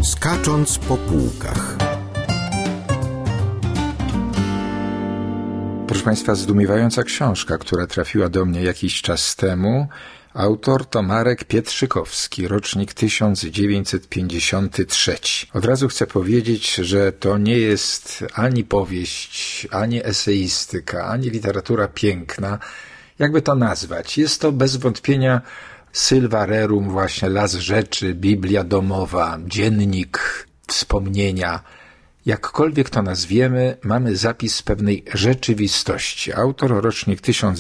Skacząc po półkach. Proszę Państwa, zdumiewająca książka, która trafiła do mnie jakiś czas temu. Autor to Marek Pietrzykowski, rocznik 1953. Od razu chcę powiedzieć, że to nie jest ani powieść, ani eseistyka, ani literatura piękna. Jakby to nazwać? Jest to bez wątpienia Sylva Rerum, właśnie las rzeczy, Biblia domowa, dziennik, wspomnienia. Jakkolwiek to nazwiemy, mamy zapis pewnej rzeczywistości. Autor, rocznik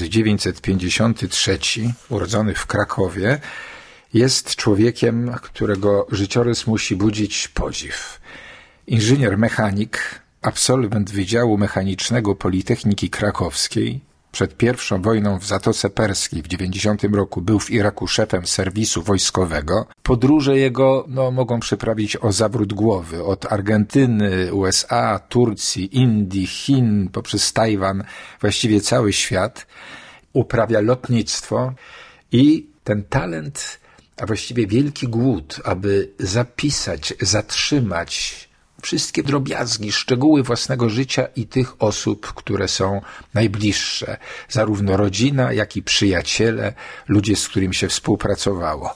1953, urodzony w Krakowie, jest człowiekiem, którego życiorys musi budzić podziw. Inżynier mechanik, absolwent Wydziału Mechanicznego Politechniki Krakowskiej. Przed pierwszą wojną w Zatoce Perskiej w 90 roku był w Iraku szefem serwisu wojskowego. Podróże jego mogą przyprawić o zawrót głowy. Od Argentyny, USA, Turcji, Indii, Chin, poprzez Tajwan, właściwie cały świat. Uprawia lotnictwo i ten talent, a właściwie wielki głód, aby zapisać, zatrzymać wszystkie drobiazgi, szczegóły własnego życia i tych osób, które są najbliższe. Zarówno rodzina, jak i przyjaciele, ludzie, z którymi się współpracowało.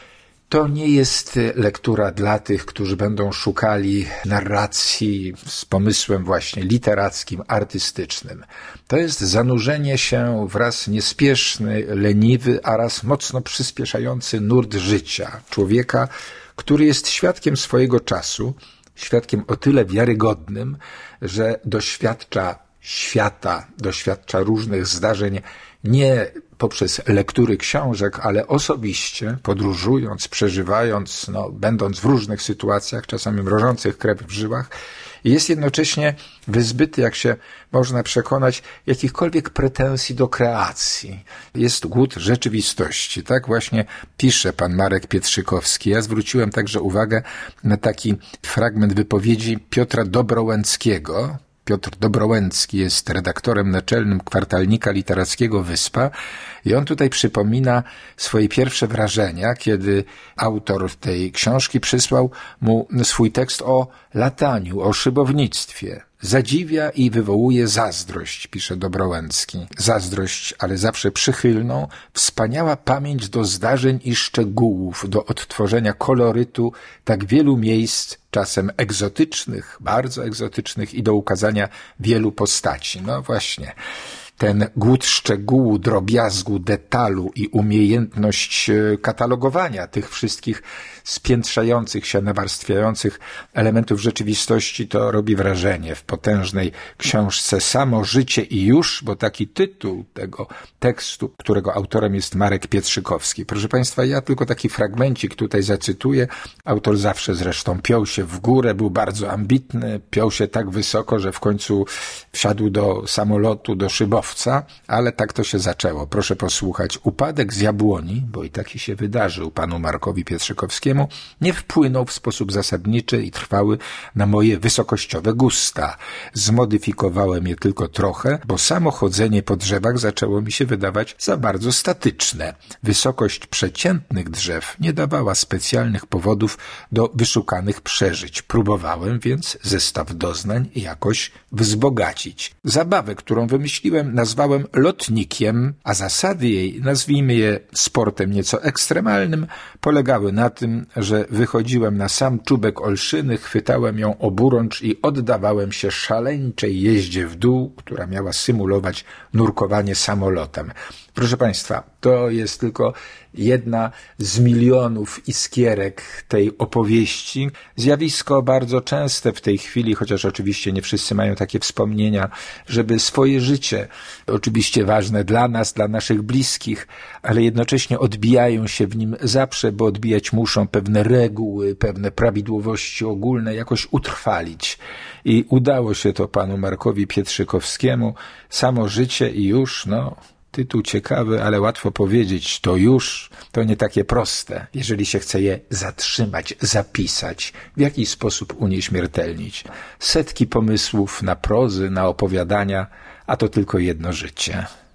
To nie jest lektura dla tych, którzy będą szukali narracji z pomysłem właśnie literackim, artystycznym. To jest zanurzenie się w raz niespieszny, leniwy, a raz mocno przyspieszający nurt życia człowieka, który jest świadkiem swojego czasu, świadkiem o tyle wiarygodnym, że doświadcza świata, doświadcza różnych zdarzeń nie poprzez lektury książek, ale osobiście, podróżując, przeżywając, będąc w różnych sytuacjach, czasami mrożących krew w żyłach, jest jednocześnie wyzbyty, jak się można przekonać, jakichkolwiek pretensji do kreacji. Jest głód rzeczywistości. Tak właśnie pisze pan Marek Pietrzykowski. Ja zwróciłem także uwagę na taki fragment wypowiedzi Piotra Dobrołęckiego. Piotr Dobrołęcki jest redaktorem naczelnym kwartalnika literackiego Wyspa i on tutaj przypomina swoje pierwsze wrażenia, kiedy autor tej książki przysłał mu swój tekst o lataniu, o szybownictwie. Zadziwia i wywołuje zazdrość, pisze Dobrołęcki. Zazdrość, ale zawsze przychylną, wspaniała pamięć do zdarzeń i szczegółów, do odtworzenia kolorytu tak wielu miejsc, czasem egzotycznych, bardzo egzotycznych i do ukazania wielu postaci. No właśnie. Ten głód szczegółu, drobiazgu, detalu i umiejętność katalogowania tych wszystkich spiętrzających się, nawarstwiających elementów rzeczywistości, to robi wrażenie w potężnej książce Samo życie i już, bo taki tytuł tego tekstu, którego autorem jest Marek Pietrzykowski. Proszę Państwa, ja tylko taki fragmencik tutaj zacytuję. Autor zawsze zresztą piął się w górę, był bardzo ambitny, piął się tak wysoko, że w końcu wsiadł do samolotu, do szybowca, ale tak to się zaczęło. Proszę posłuchać. Upadek z Jabłoni, bo i taki się wydarzył panu Markowi Pietrzykowskiemu, nie wpłynął w sposób zasadniczy i trwały na moje wysokościowe gusta. Zmodyfikowałem je tylko trochę, bo samo chodzenie po drzewach zaczęło mi się wydawać za bardzo statyczne. Wysokość przeciętnych drzew nie dawała specjalnych powodów do wyszukanych przeżyć. Próbowałem więc zestaw doznań jakoś wzbogacić. Zabawę, którą wymyśliłem, nazwałem lotnikiem, a zasady jej, nazwijmy je sportem nieco ekstremalnym, polegały na tym, że wychodziłem na sam czubek Olszyny, chwytałem ją oburącz i oddawałem się szaleńczej jeździe w dół, która miała symulować nurkowanie samolotem. Proszę Państwa, to jest tylko jedna z milionów iskierek tej opowieści. Zjawisko bardzo częste w tej chwili, chociaż oczywiście nie wszyscy mają takie wspomnienia, żeby swoje życie, oczywiście ważne dla nas, dla naszych bliskich, ale jednocześnie odbijają się w nim zawsze, bo odbijać muszą pewne reguły, pewne prawidłowości ogólne, jakoś utrwalić. I udało się to panu Markowi Pietrzykowskiemu. Samo życie i już, tytuł ciekawy, ale łatwo powiedzieć, to już, to nie takie proste, jeżeli się chce je zatrzymać, zapisać, w jakiś sposób unieśmiertelnić. Setki pomysłów na prozy, na opowiadania, a to tylko jedno życie.